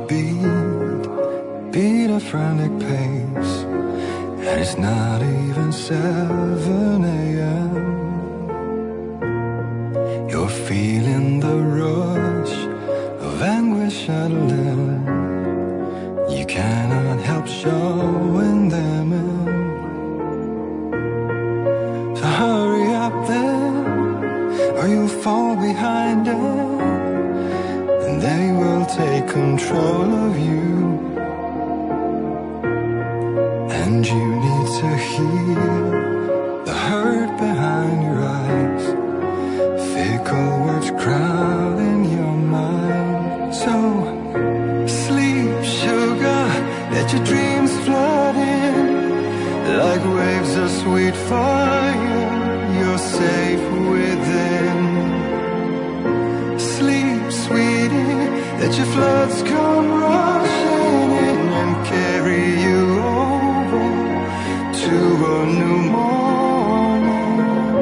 beat a frantic pace, and it's not even 7 a.m. You're feeling the rush of anguish settling. You cannot help showing them in. So hurry up then, or you'll fall behind it, and they will take control of you. And you need to heal the hurt behind your eyes, fickle words crowding your mind. So sleep, sugar, let your dreams flood in like waves of sweet fire. You're safe within. Sleep, sweetie, let your floods come rushing in and carry you over to a new morning.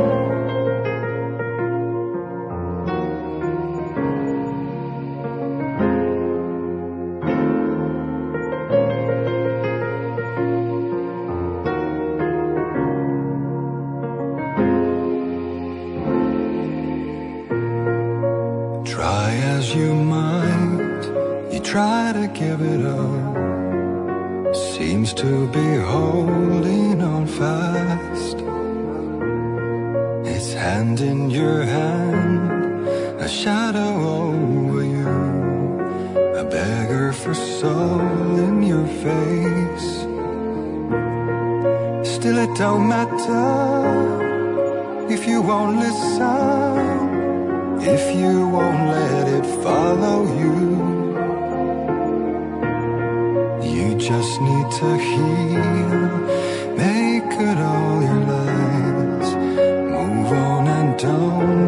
Try as you might, you try to give it up, seems to be holding on fast. It's hand in your hand, a shadow over you, a beggar for soul in your face. Still it don't matter if you won't listen, if you won't let it follow you. You just need to heal, make good all your lies, move on and don't